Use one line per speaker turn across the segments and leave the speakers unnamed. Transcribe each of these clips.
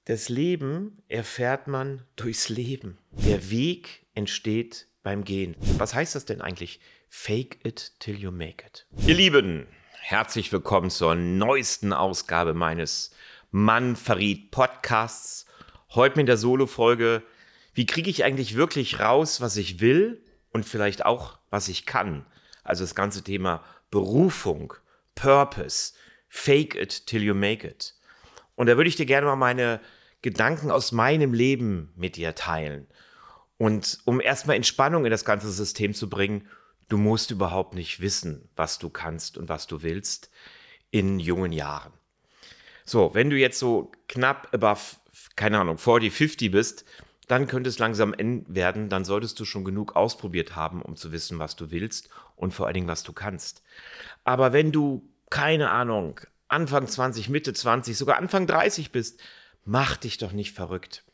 Das Leben erfährt man durchs Leben. Der Weg entsteht beim Gehen. Was heißt das denn eigentlich? Fake it till you make it. Ihr Lieben, herzlich willkommen zur neuesten Ausgabe meines Mann verriet Podcasts. Heute mit der Solo-Folge: Wie kriege ich eigentlich wirklich raus, was ich will und vielleicht auch, was ich kann? Also das ganze Thema Berufung, Purpose, Fake it till you make it. Und da würde ich dir gerne mal meine Gedanken aus meinem Leben mit dir teilen. Und um erstmal Entspannung in das ganze System zu bringen: Du musst überhaupt nicht wissen, was du kannst und was du willst in jungen Jahren. So, wenn du jetzt so knapp above, keine Ahnung, 40, 50 bist, dann könnte es langsam eng werden. Dann solltest du schon genug ausprobiert haben, um zu wissen, was du willst und vor allen Dingen, was du kannst. Aber wenn du, keine Ahnung, Anfang 20, Mitte 20, sogar Anfang 30 bist, mach dich doch nicht verrückt.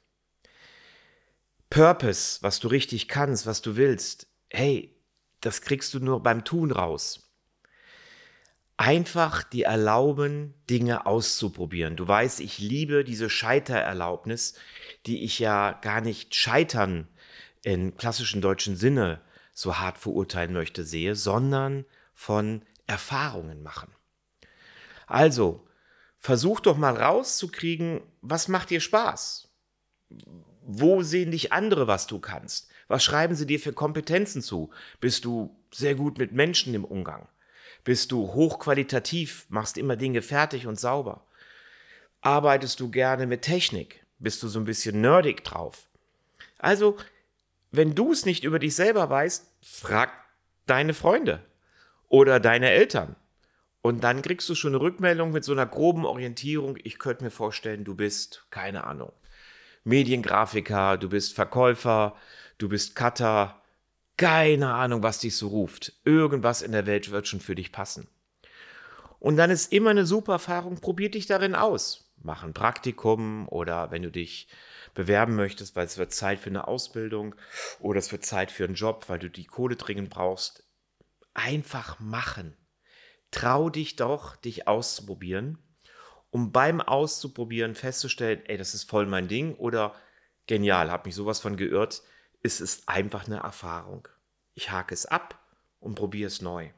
Purpose, was du richtig kannst, was du willst, hey, das kriegst du nur beim Tun raus. Einfach dir erlauben, Dinge auszuprobieren. Du weißt, ich liebe diese Scheitererlaubnis, die ich ja gar nicht scheitern im klassischen deutschen Sinne so hart verurteilen möchte, sehe, sondern von Erfahrungen machen. Also, versuch doch mal rauszukriegen, was macht dir Spaß? Wo sehen dich andere, was du kannst? Was schreiben sie dir für Kompetenzen zu? Bist du sehr gut mit Menschen im Umgang? Bist du hochqualitativ, machst immer Dinge fertig und sauber? Arbeitest du gerne mit Technik? Bist du so ein bisschen nerdig drauf? Also, wenn du es nicht über dich selber weißt, frag deine Freunde oder deine Eltern. Und dann kriegst du schon eine Rückmeldung mit so einer groben Orientierung. Ich könnte mir vorstellen, du bist, keine Ahnung, Mediengrafiker, du bist Verkäufer, du bist Cutter, keine Ahnung, was dich so ruft. Irgendwas in der Welt wird schon für dich passen. Und dann ist immer eine super Erfahrung, probier dich darin aus. Mach ein Praktikum oder wenn du dich bewerben möchtest, weil es wird Zeit für eine Ausbildung oder es wird Zeit für einen Job, weil du die Kohle dringend brauchst. Einfach machen. Trau dich doch, dich auszuprobieren, um beim Auszuprobieren festzustellen, ey, das ist voll mein Ding oder genial, hab mich sowas von geirrt. Es ist einfach eine Erfahrung. Ich hake es ab und probiere es neu.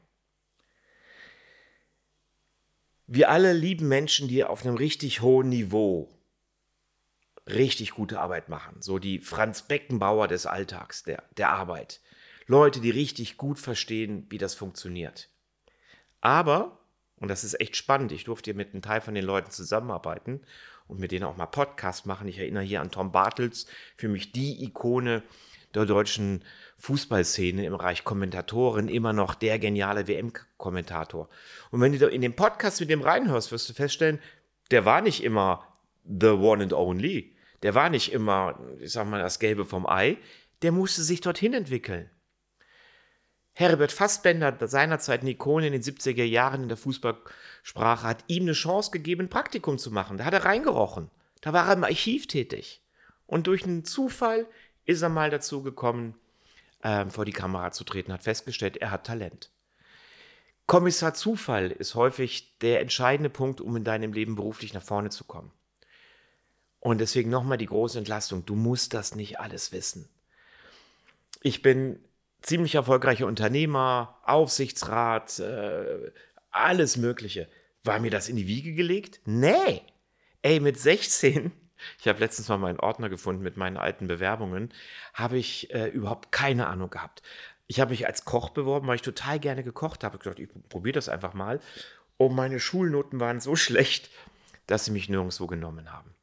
Wir alle lieben Menschen, die auf einem richtig hohen Niveau richtig gute Arbeit machen. So die Franz Beckenbauer des Alltags, der Arbeit. Leute, die richtig gut verstehen, wie das funktioniert. Aber, und das ist echt spannend, ich durfte hier mit einem Teil von den Leuten zusammenarbeiten und mit denen auch mal Podcasts machen. Ich erinnere hier an Tom Bartels, für mich die Ikone der deutschen Fußballszene im Bereich Kommentatoren, immer noch der geniale WM-Kommentator. Und wenn du in den Podcast mit dem reinhörst, wirst du feststellen, der war nicht immer the one and only. Der war nicht immer, ich sag mal, das Gelbe vom Ei. Der musste sich dorthin entwickeln. Herbert Fassbender, seinerzeit eine Ikone in den 70er Jahren in der Fußballsprache, hat ihm eine Chance gegeben, ein Praktikum zu machen. Da hat er reingerochen. Da war er im Archiv tätig. Und durch einen Zufall ist er mal dazu gekommen, vor die Kamera zu treten, hat festgestellt, er hat Talent. Kommissar Zufall ist häufig der entscheidende Punkt, um in deinem Leben beruflich nach vorne zu kommen. Und deswegen nochmal die große Entlastung. Du musst das nicht alles wissen. Ich bin ziemlich erfolgreicher Unternehmer, Aufsichtsrat, alles Mögliche. War mir das in die Wiege gelegt? Nee. Ey, mit 16, ich habe letztens mal meinen Ordner gefunden mit meinen alten Bewerbungen, habe ich überhaupt keine Ahnung gehabt. Ich habe mich als Koch beworben, weil ich total gerne gekocht habe. Ich habe gedacht, ich probiere das einfach mal. Und meine Schulnoten waren so schlecht, dass sie mich nirgendwo genommen haben.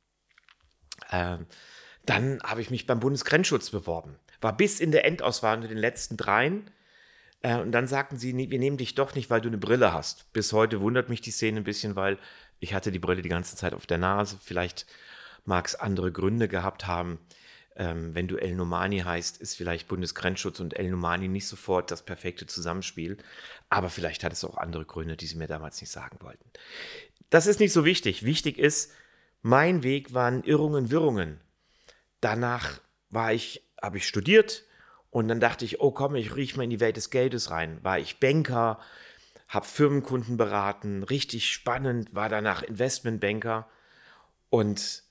Dann habe ich mich beim Bundesgrenzschutz beworben. War bis in der Endauswahl unter den letzten dreien. Und dann sagten sie, nee, wir nehmen dich doch nicht, weil du eine Brille hast. Bis heute wundert mich die Szene ein bisschen, weil ich hatte die Brille die ganze Zeit auf der Nase. Vielleicht mag es andere Gründe gehabt haben. Wenn du El Nomani heißt, ist vielleicht Bundesgrenzschutz und El Nomani nicht sofort das perfekte Zusammenspiel. Aber vielleicht hat es auch andere Gründe, die sie mir damals nicht sagen wollten. Das ist nicht so wichtig. Wichtig ist, mein Weg waren Irrungen, Wirrungen. Danach habe ich studiert und dann dachte ich, oh komm, ich rieche mal in die Welt des Geldes rein. War ich Banker, habe Firmenkunden beraten, richtig spannend, war danach Investmentbanker und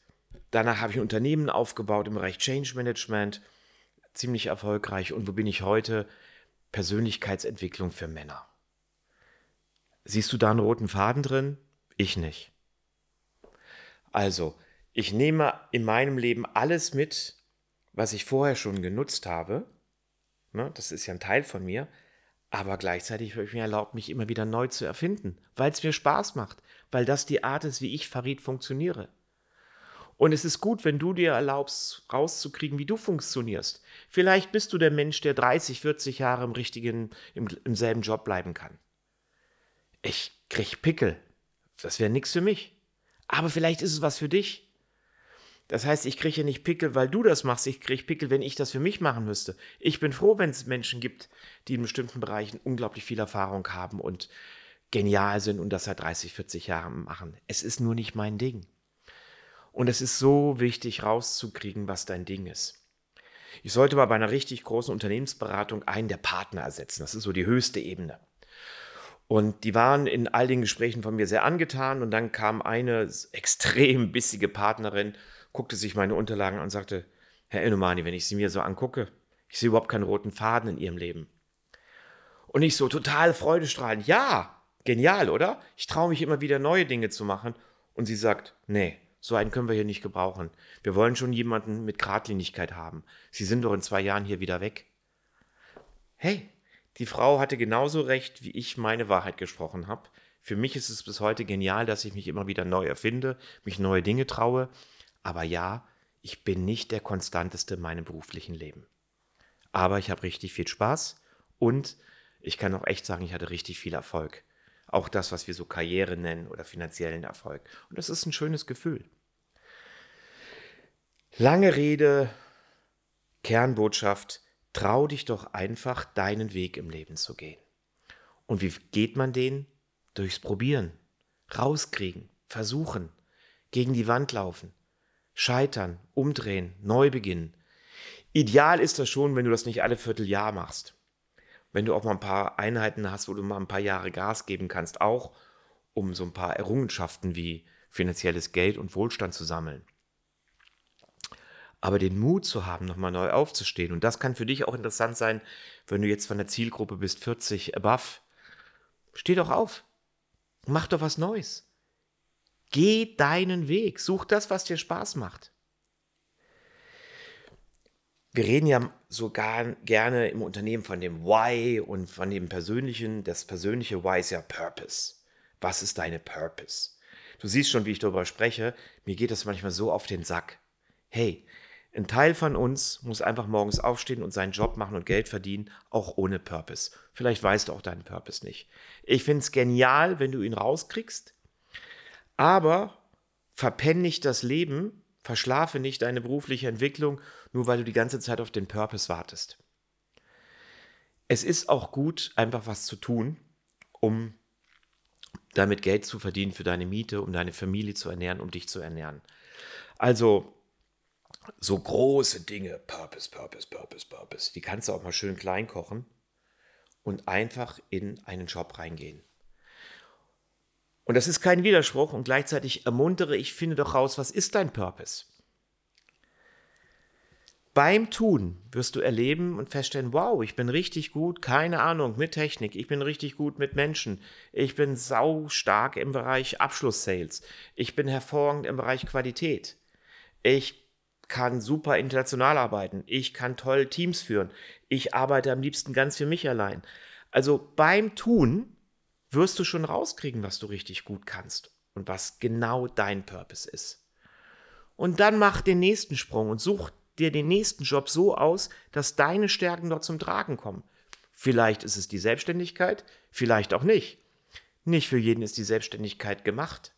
Danach habe ich ein Unternehmen aufgebaut im Bereich Change Management, ziemlich erfolgreich. Und wo bin ich heute? Persönlichkeitsentwicklung für Männer. Siehst du da einen roten Faden drin? Ich nicht. Also, ich nehme in meinem Leben alles mit, was ich vorher schon genutzt habe. Ne, das ist ja ein Teil von mir. Aber gleichzeitig habe ich mir erlaubt, mich immer wieder neu zu erfinden, weil es mir Spaß macht, weil das die Art ist, wie ich, Farid, funktioniere. Und es ist gut, wenn du dir erlaubst, rauszukriegen, wie du funktionierst. Vielleicht bist du der Mensch, der 30, 40 Jahre im selben Job bleiben kann. Ich krieg Pickel. Das wäre nichts für mich. Aber vielleicht ist es was für dich. Das heißt, ich kriege ja nicht Pickel, weil du das machst. Ich kriege Pickel, wenn ich das für mich machen müsste. Ich bin froh, wenn es Menschen gibt, die in bestimmten Bereichen unglaublich viel Erfahrung haben und genial sind und das seit 30, 40 Jahren machen. Es ist nur nicht mein Ding. Und es ist so wichtig, rauszukriegen, was dein Ding ist. Ich sollte mal bei einer richtig großen Unternehmensberatung einen der Partner ersetzen. Das ist so die höchste Ebene. Und die waren in all den Gesprächen von mir sehr angetan. Und dann kam eine extrem bissige Partnerin, guckte sich meine Unterlagen an und sagte, Herr Enomani, wenn ich Sie mir so angucke, ich sehe überhaupt keinen roten Faden in Ihrem Leben. Und ich so total freudestrahlend, ja, genial, oder? Ich traue mich immer wieder neue Dinge zu machen. Und sie sagt, nee, so einen können wir hier nicht gebrauchen. Wir wollen schon jemanden mit Geradlinigkeit haben. Sie sind doch in 2 Jahren hier wieder weg. Hey, die Frau hatte genauso recht, wie ich meine Wahrheit gesprochen habe. Für mich ist es bis heute genial, dass ich mich immer wieder neu erfinde, mich neue Dinge traue. Aber ja, ich bin nicht der Konstanteste in meinem beruflichen Leben. Aber ich habe richtig viel Spaß und ich kann auch echt sagen, ich hatte richtig viel Erfolg. Auch das, was wir so Karriere nennen oder finanziellen Erfolg. Und das ist ein schönes Gefühl. Lange Rede, Kernbotschaft, trau dich doch einfach, deinen Weg im Leben zu gehen. Und wie geht man den? Durchs Probieren, rauskriegen, versuchen, gegen die Wand laufen, scheitern, umdrehen, neu beginnen. Ideal ist das schon, wenn du das nicht alle Vierteljahr machst. Wenn du auch mal ein paar Einheiten hast, wo du mal ein paar Jahre Gas geben kannst, auch um so ein paar Errungenschaften wie finanzielles Geld und Wohlstand zu sammeln. Aber den Mut zu haben, nochmal neu aufzustehen, und das kann für dich auch interessant sein, wenn du jetzt von der Zielgruppe bist, 40 above, steh doch auf, mach doch was Neues. Geh deinen Weg, such das, was dir Spaß macht. Wir reden ja sogar gerne im Unternehmen von dem Why und von dem persönlichen. Das persönliche Why ist ja Purpose. Was ist deine Purpose? Du siehst schon, wie ich darüber spreche. Mir geht das manchmal so auf den Sack. Hey, ein Teil von uns muss einfach morgens aufstehen und seinen Job machen und Geld verdienen, auch ohne Purpose. Vielleicht weißt du auch deinen Purpose nicht. Ich finde es genial, wenn du ihn rauskriegst, aber verpenn nicht das Leben, verschlafe nicht deine berufliche Entwicklung, nur weil du die ganze Zeit auf den Purpose wartest. Es ist auch gut, einfach was zu tun, um damit Geld zu verdienen für deine Miete, um deine Familie zu ernähren, um dich zu ernähren. Also so große Dinge, Purpose, Purpose, Purpose, Purpose, die kannst du auch mal schön klein kochen und einfach in einen Job reingehen. Und das ist kein Widerspruch und gleichzeitig ermuntere ich, finde doch raus, was ist dein Purpose? Beim Tun wirst du erleben und feststellen, wow, ich bin richtig gut, keine Ahnung, mit Technik, ich bin richtig gut mit Menschen, ich bin sau stark im Bereich Abschlusssales, ich bin hervorragend im Bereich Qualität, ich kann super international arbeiten, ich kann toll Teams führen, ich arbeite am liebsten ganz für mich allein. Also beim Tun wirst du schon rauskriegen, was du richtig gut kannst und was genau dein Purpose ist. Und dann mach den nächsten Sprung und such dir den nächsten Job so aus, dass deine Stärken dort zum Tragen kommen. Vielleicht ist es die Selbstständigkeit, vielleicht auch nicht. Nicht für jeden ist die Selbstständigkeit gemacht.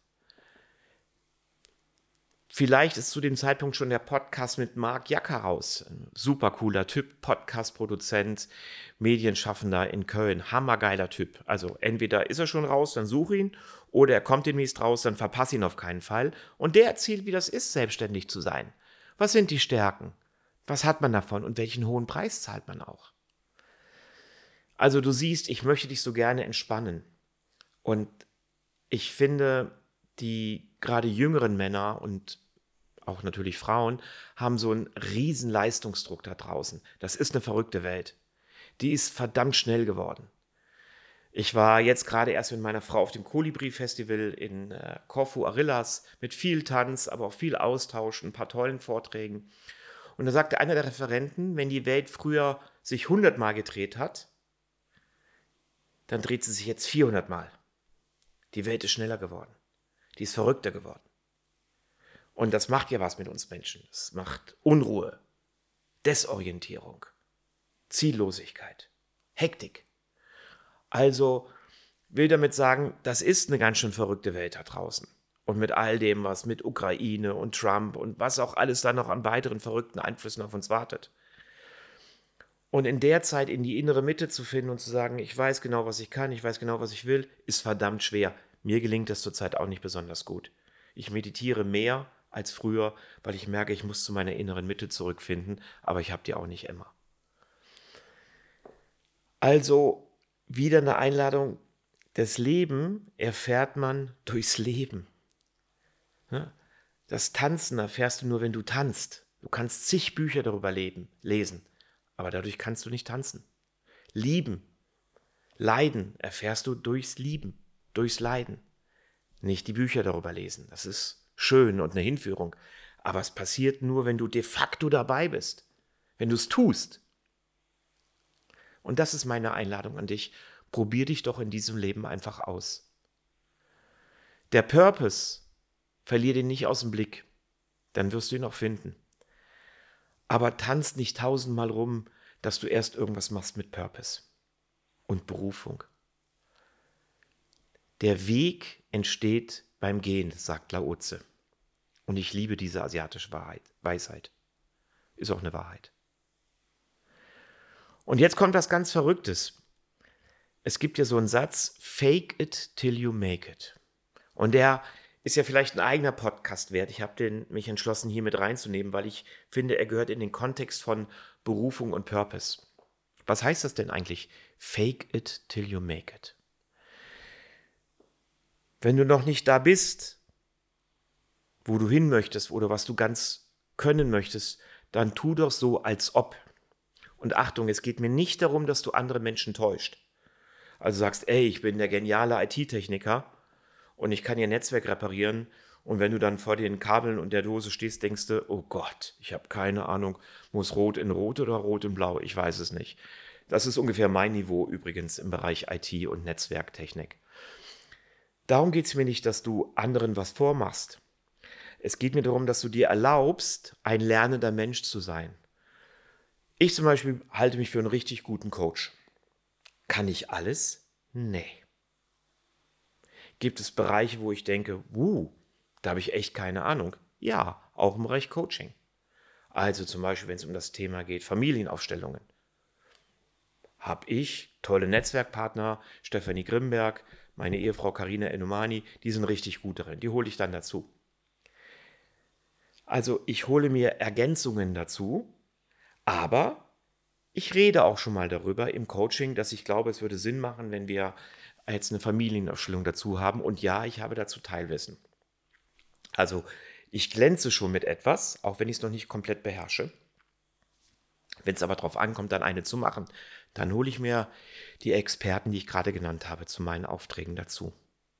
Vielleicht ist zu dem Zeitpunkt schon der Podcast mit Marc Jacker raus. Ein super cooler Typ, Podcast-Produzent, Medienschaffender in Köln. Hammergeiler Typ. Also entweder ist er schon raus, dann such ihn, oder er kommt demnächst raus, dann verpass ihn auf keinen Fall. Und der erzählt, wie das ist, selbstständig zu sein. Was sind die Stärken? Was hat man davon und welchen hohen Preis zahlt man auch? Also du siehst, ich möchte dich so gerne entspannen. Und ich finde, die gerade jüngeren Männer und auch natürlich Frauen, haben so einen riesen Leistungsdruck da draußen. Das ist eine verrückte Welt. Die ist verdammt schnell geworden. Ich war jetzt gerade erst mit meiner Frau auf dem Kolibri-Festival in Korfu Arillas mit viel Tanz, aber auch viel Austausch, ein paar tollen Vorträgen. Und da sagte einer der Referenten, wenn die Welt früher sich 100 Mal gedreht hat, dann dreht sie sich jetzt 400 Mal. Die Welt ist schneller geworden. Die ist verrückter geworden. Und das macht ja was mit uns Menschen. Es macht Unruhe, Desorientierung, Ziellosigkeit, Hektik. Also will damit sagen, das ist eine ganz schön verrückte Welt da draußen. Und mit all dem, was mit Ukraine und Trump und was auch alles da noch an weiteren verrückten Einflüssen auf uns wartet. Und in der Zeit in die innere Mitte zu finden und zu sagen, ich weiß genau, was ich kann, ich weiß genau, was ich will, ist verdammt schwer. Mir gelingt das zurzeit auch nicht besonders gut. Ich meditiere mehr als früher, weil ich merke, ich muss zu meiner inneren Mitte zurückfinden, aber ich habe die auch nicht immer. Also wieder eine Einladung, das Leben erfährt man durchs Leben. Das Tanzen erfährst du nur, wenn du tanzt. Du kannst zig Bücher darüber lesen, aber dadurch kannst du nicht tanzen. Lieben, Leiden erfährst du durchs Lieben, durchs Leiden. Nicht die Bücher darüber lesen. Das ist schön und eine Hinführung. Aber es passiert nur, wenn du de facto dabei bist. Wenn du es tust. Und das ist meine Einladung an dich. Probier dich doch in diesem Leben einfach aus. Der Purpose, verlier den nicht aus dem Blick. Dann wirst du ihn auch finden. Aber tanz nicht tausendmal rum, dass du erst irgendwas machst mit Purpose und Berufung. Der Weg entsteht beim Gehen, sagt Lao Tse. Und ich liebe diese asiatische Weisheit. Ist auch eine Wahrheit. Und jetzt kommt was ganz Verrücktes. Es gibt ja so einen Satz, fake it till you make it. Und der ist ja vielleicht ein eigener Podcast wert. Ich habe mich entschlossen, hier mit reinzunehmen, weil ich finde, er gehört in den Kontext von Berufung und Purpose. Was heißt das denn eigentlich? Fake it till you make it. Wenn du noch nicht da bist, wo du hin möchtest oder was du ganz können möchtest, dann tu doch so, als ob. Und Achtung, es geht mir nicht darum, dass du andere Menschen täuscht. Also sagst, ey, ich bin der geniale IT-Techniker und ich kann ihr Netzwerk reparieren. Und wenn du dann vor den Kabeln und der Dose stehst, denkst du, oh Gott, ich habe keine Ahnung, muss Rot in Rot oder Rot in Blau? Ich weiß es nicht. Das ist ungefähr mein Niveau übrigens im Bereich IT und Netzwerktechnik. Darum geht es mir nicht, dass du anderen was vormachst. Es geht mir darum, dass du dir erlaubst, ein lernender Mensch zu sein. Ich zum Beispiel halte mich für einen richtig guten Coach. Kann ich alles? Nee. Gibt es Bereiche, wo ich denke, da habe ich echt keine Ahnung? Ja, auch im Bereich Coaching. Also zum Beispiel, wenn es um das Thema geht, Familienaufstellungen. Habe ich tolle Netzwerkpartner, Stefanie Grimberg, meine Ehefrau Karina Enomani, die sind richtig gut darin. Die hole ich dann dazu. Also ich hole mir Ergänzungen dazu, aber ich rede auch schon mal darüber im Coaching, dass ich glaube, es würde Sinn machen, wenn wir jetzt eine Familienaufstellung dazu haben. Und ja, ich habe dazu Teilwissen. Also ich glänze schon mit etwas, auch wenn ich es noch nicht komplett beherrsche. Wenn es aber darauf ankommt, dann eine zu machen, dann hole ich mir die Experten, die ich gerade genannt habe, zu meinen Aufträgen dazu.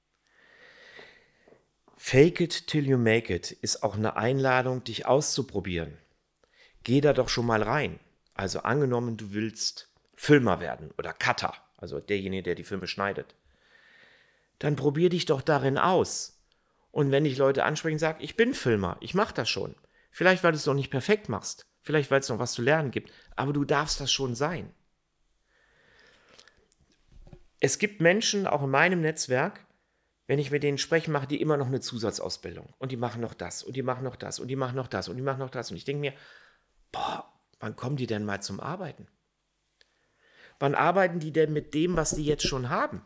Fake it till you make it ist auch eine Einladung, dich auszuprobieren. Geh da doch schon mal rein. Also angenommen, du willst Filmer werden oder Cutter, also derjenige, der die Filme schneidet. Dann probier dich doch darin aus. Und wenn dich Leute ansprechen, sag, ich bin Filmer, ich mache das schon. Vielleicht, weil du es noch nicht perfekt machst. Vielleicht, weil es noch was zu lernen gibt. Aber du darfst das schon sein. Es gibt Menschen, auch in meinem Netzwerk, wenn ich mit denen spreche, machen die immer noch eine Zusatzausbildung. Und die machen noch das und die machen noch das und die machen noch das und die machen noch das. Und ich denke mir, wann kommen die denn mal zum Arbeiten? Wann arbeiten die denn mit dem, was die jetzt schon haben?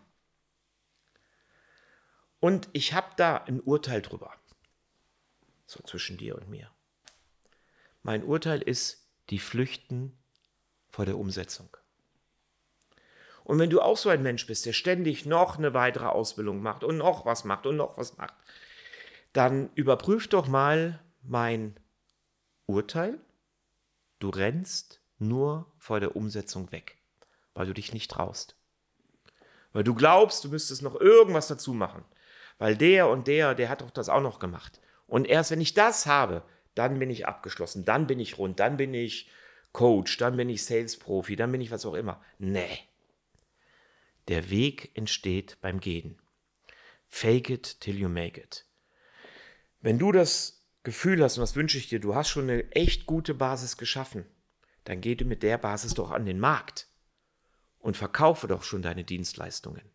Und ich habe da ein Urteil drüber. So zwischen dir und mir. Mein Urteil ist, die flüchten vor der Umsetzung. Und wenn du auch so ein Mensch bist, der ständig noch eine weitere Ausbildung macht und noch was macht und noch was macht, dann überprüf doch mal, mein Urteil, du rennst nur vor der Umsetzung weg, weil du dich nicht traust. Weil du glaubst, du müsstest noch irgendwas dazu machen. Weil der und der hat doch das auch noch gemacht. Und erst wenn ich das habe, dann bin ich abgeschlossen, dann bin ich rund, dann bin ich Coach, dann bin ich Sales-Profi, dann bin ich was auch immer. Nee. Der Weg entsteht beim Gehen. Fake it till you make it. Wenn du das Gefühl hast, und das wünsche ich dir, du hast schon eine echt gute Basis geschaffen, dann geh du mit der Basis doch an den Markt und verkaufe doch schon deine Dienstleistungen.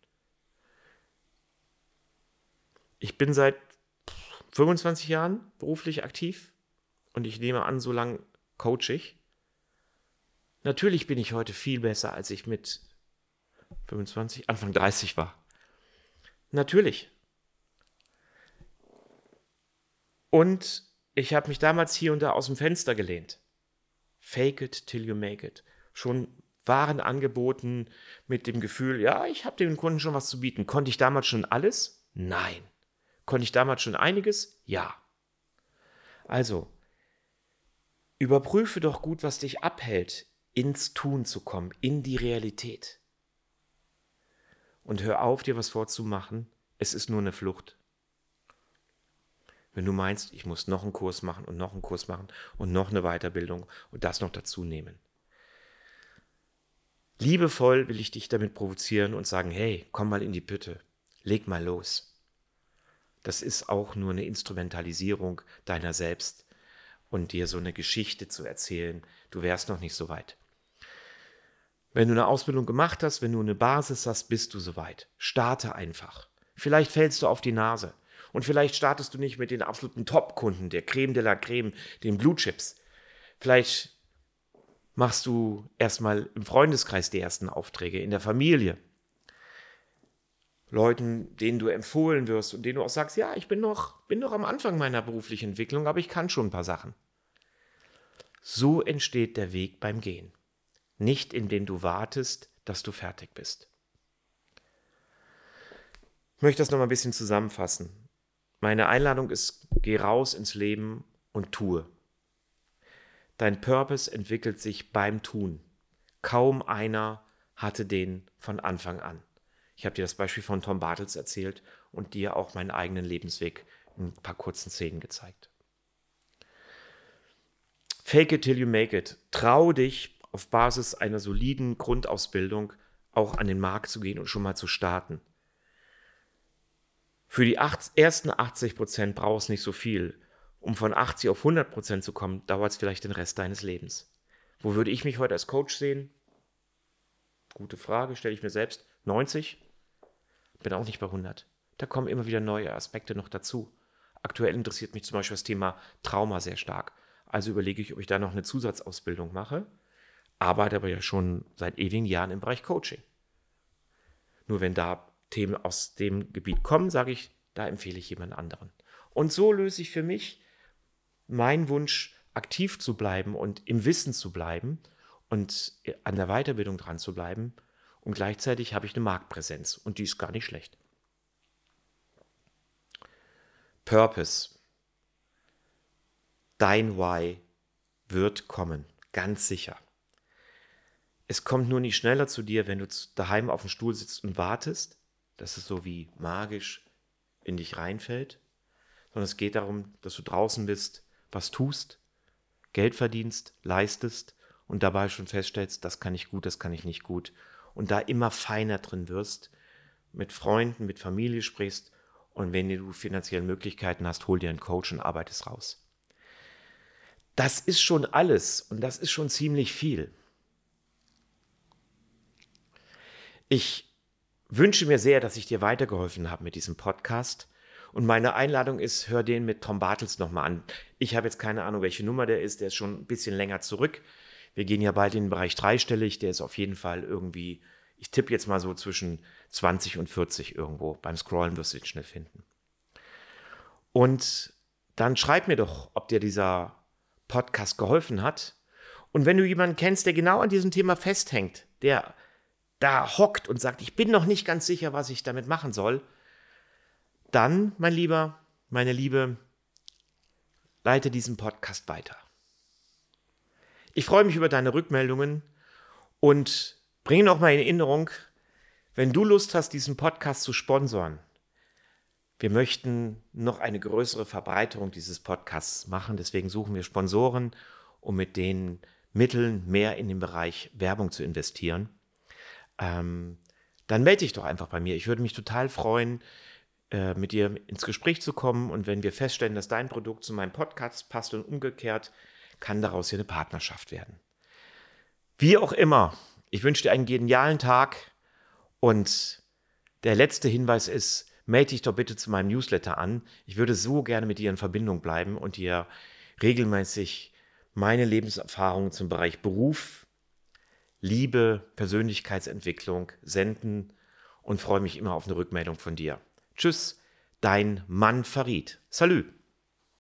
Ich bin seit 25 Jahren beruflich aktiv und ich nehme an, so lange coache ich. Natürlich bin ich heute viel besser, als ich mit 25, Anfang 30 war. Natürlich. Und ich habe mich damals hier und da aus dem Fenster gelehnt. Fake it till you make it. Schon Waren angeboten mit dem Gefühl, ja, ich habe den Kunden schon was zu bieten. Konnte ich damals schon alles? Nein. Konnte ich damals schon einiges? Ja. Also, überprüfe doch gut, was dich abhält, ins Tun zu kommen, in die Realität. Und hör auf, dir was vorzumachen, es ist nur eine Flucht. Wenn du meinst, ich muss noch einen Kurs machen und noch einen Kurs machen und noch eine Weiterbildung und das noch dazu nehmen. Liebevoll will ich dich damit provozieren und sagen, hey, komm mal in die Pütte, leg mal los. Das ist auch nur eine Instrumentalisierung deiner selbst und dir so eine Geschichte zu erzählen, du wärst noch nicht so weit. Wenn du eine Ausbildung gemacht hast, wenn du eine Basis hast, bist du soweit. Starte einfach. Vielleicht fällst du auf die Nase. Und vielleicht startest du nicht mit den absoluten Top-Kunden, der Creme de la Creme, den Blue Chips. Vielleicht machst du erstmal im Freundeskreis die ersten Aufträge, in der Familie. Leuten, denen du empfohlen wirst und denen du auch sagst, ja, ich bin noch am Anfang meiner beruflichen Entwicklung, aber ich kann schon ein paar Sachen. So entsteht der Weg beim Gehen. Nicht indem du wartest, dass du fertig bist. Ich möchte das noch mal ein bisschen zusammenfassen. Meine Einladung ist, geh raus ins Leben und tue. Dein Purpose entwickelt sich beim Tun. Kaum einer hatte den von Anfang an. Ich habe dir das Beispiel von Tom Bartels erzählt und dir auch meinen eigenen Lebensweg in ein paar kurzen Szenen gezeigt. Fake it till you make it. Trau dich, auf Basis einer soliden Grundausbildung auch an den Markt zu gehen und schon mal zu starten. Für die ersten 80% brauchst du nicht so viel. Um von 80 auf 100% zu kommen, dauert es vielleicht den Rest deines Lebens. Wo würde ich mich heute als Coach sehen? Gute Frage, stelle ich mir selbst. 90? Bin auch nicht bei 100. Da kommen immer wieder neue Aspekte noch dazu. Aktuell interessiert mich zum Beispiel das Thema Trauma sehr stark. Also überlege ich, ob ich da noch eine Zusatzausbildung mache. Arbeite aber ja schon seit ewigen Jahren im Bereich Coaching. Nur wenn da Themen aus dem Gebiet kommen, sage ich, da empfehle ich jemand anderen. Und so löse ich für mich meinen Wunsch, aktiv zu bleiben und im Wissen zu bleiben und an der Weiterbildung dran zu bleiben. Und gleichzeitig habe ich eine Marktpräsenz und die ist gar nicht schlecht. Purpose. Dein Why wird kommen, ganz sicher. Es kommt nur nicht schneller zu dir, wenn du daheim auf dem Stuhl sitzt und wartest, dass es so wie magisch in dich reinfällt, sondern es geht darum, dass du draußen bist, was tust, Geld verdienst, leistest und dabei schon feststellst, das kann ich gut, das kann ich nicht gut und da immer feiner drin wirst, mit Freunden, mit Familie sprichst und wenn du finanzielle Möglichkeiten hast, hol dir einen Coach und arbeitest raus. Das ist schon alles und das ist schon ziemlich viel. Ich wünsche mir sehr, dass ich dir weitergeholfen habe mit diesem Podcast. Und meine Einladung ist, hör den mit Tom Bartels nochmal an. Ich habe jetzt keine Ahnung, welche Nummer der ist schon ein bisschen länger zurück. Wir gehen ja bald in den Bereich dreistellig. Der ist auf jeden Fall irgendwie, ich tippe jetzt mal so zwischen 20 und 40 irgendwo. Beim Scrollen wirst du ihn schnell finden. Und dann schreib mir doch, ob dir dieser Podcast geholfen hat. Und wenn du jemanden kennst, der genau an diesem Thema festhängt, der da hockt und sagt, ich bin noch nicht ganz sicher, was ich damit machen soll, dann, mein Lieber, meine Liebe, leite diesen Podcast weiter. Ich freue mich über deine Rückmeldungen und bringe noch mal in Erinnerung, wenn du Lust hast, diesen Podcast zu sponsoren. Wir möchten noch eine größere Verbreiterung dieses Podcasts machen, deswegen suchen wir Sponsoren, um mit den Mitteln mehr in den Bereich Werbung zu investieren. Dann melde dich doch einfach bei mir. Ich würde mich total freuen, mit dir ins Gespräch zu kommen, und wenn wir feststellen, dass dein Produkt zu meinem Podcast passt und umgekehrt, kann daraus hier eine Partnerschaft werden. Wie auch immer, ich wünsche dir einen genialen Tag, und der letzte Hinweis ist, melde dich doch bitte zu meinem Newsletter an. Ich würde so gerne mit dir in Verbindung bleiben und dir regelmäßig meine Lebenserfahrungen zum Bereich Beruf, Liebe, Persönlichkeitsentwicklung senden und freue mich immer auf eine Rückmeldung von dir. Tschüss, dein Mann Farid. Salü.